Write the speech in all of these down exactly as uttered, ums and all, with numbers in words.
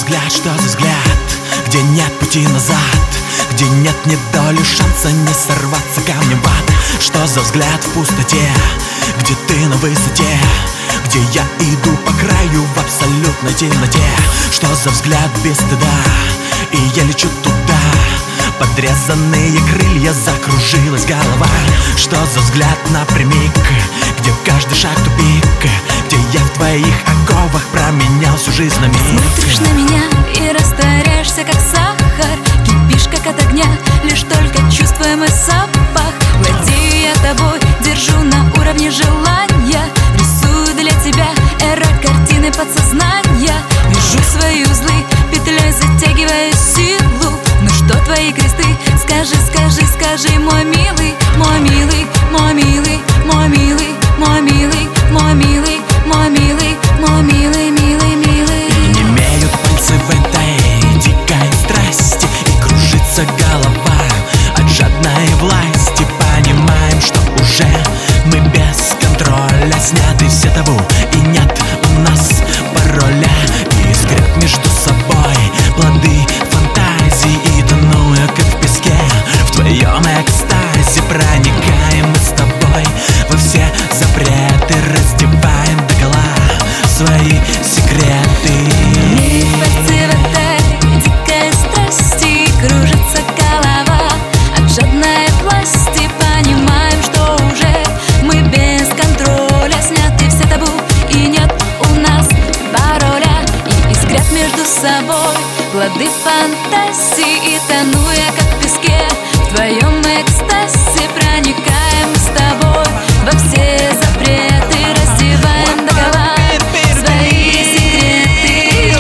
взгляд, что за взгляд, где нет пути назад, где нет ни доли шанса не сорваться камнем в ад. Что за взгляд в пустоте, где ты на высоте, где я иду по краю в абсолютной темноте. Что за взгляд без стыда, и я лечу туда, подрезанные крылья, закружилась голова. Что за взгляд напрямик, где каждый шаг тупик, где я в твоих оковах променял всю жизнь на миг. Смотришь на меня и растворяешься, как сахар, кипишь, как от огня, лишь только чувствуя мой запах. Владею я тобой, держу на уровне желания, рисую для тебя эра картины подсознания. Вяжу свои узлы, петлей затягиваю силу. Ну что твои кресты? Скажи, скажи, скажи, мой милый, мой милый, мой милый, мой милый, мой милый, мой милый, мой милый, мой милый, милый, милый. И не имеют пальцы в этой дикой страсти, и кружится голова от жадной власти. Понимаем, что уже мы без контроля, сняты все табу, и нет у нас пароля. И искрят между собой плоды фантазии, и тонуя, как в песке, в твоем экстазе проникаем мы с тобой во все запреты, раздеваем догола свои секреты. Не пальцы в этой дикой страсти, кружится голова от жадной власти. Понимаем, что уже мы без контроля, сняты все табу, и нет у нас пароля. И искрят между собой плоды фантазии, и тону я, как в песке, в твоем экстазе проникаем мы с тобой во все запреты, раздеваем догола свои секреты.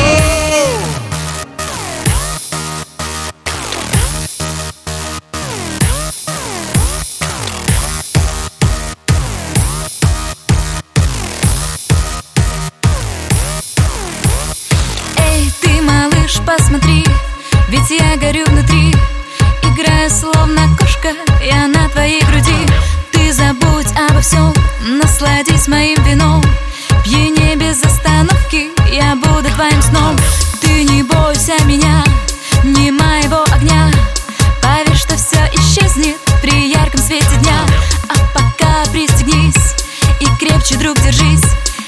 Эй, ты, малыш, посмотри, ведь я горю внутри, играю словно кошка, я на твоей груди. Ты забудь обо всем, насладись моим вином, пьяни без остановки, я буду твоим сном. Ты не бойся меня, не моего огня, поверь, что все исчезнет при ярком свете дня. А пока пристегнись и крепче, друг, держись,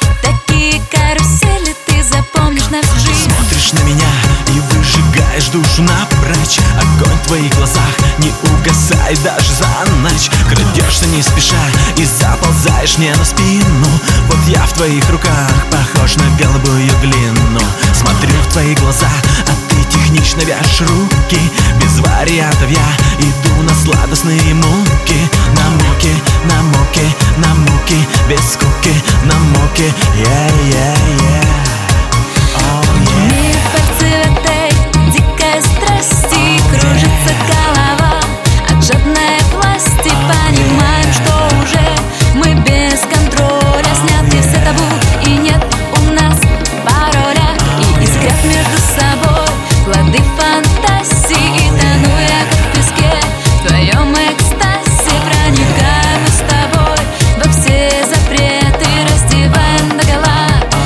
такие карусели ты запомнишь на всю жизнь. Смотришь на меня и выжигаешь душу напрочь, огонь в твоих глазах не угасает даже за ночь. Крадешься не спеша и заползаешь мне на спину, вот я в твоих руках похож на голубую глину. Смотрю в твои глаза, а ты технично вяжешь руки. Без вариантов я иду на сладостные муки, на муки, на муки, на муки, без скуки, на муки, yeah, yeah, yeah. Oh, yeah. Не пальцы в этой дикой страсти, кружится голова от жадной власти. Понимаем, что уже мы без контроля, сняты все табу, и нет у нас пароля. И искрят между собой плоды фантазии, и тону я, как в песке, в твоем экстазе проникаем мы с тобой во все запреты, раздеваем догола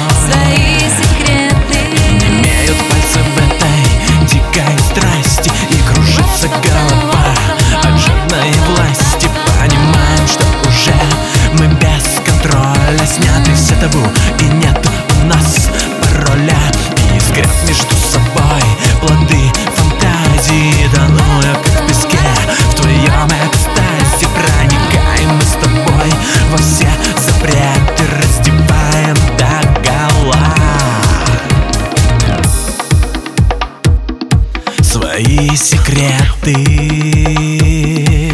свои секреты. Не имеют пальцы в этой дикой страсти, и кружится голова от жадной власти. Понимаем, что уже мы без контроля, сняты все табу, и нет у нас пароля. И искрят между собой плоды фантазии, тону я, как в песке, в твоем экстазе проникаем мы с тобой во все запреты, раздеваем догола свои секреты.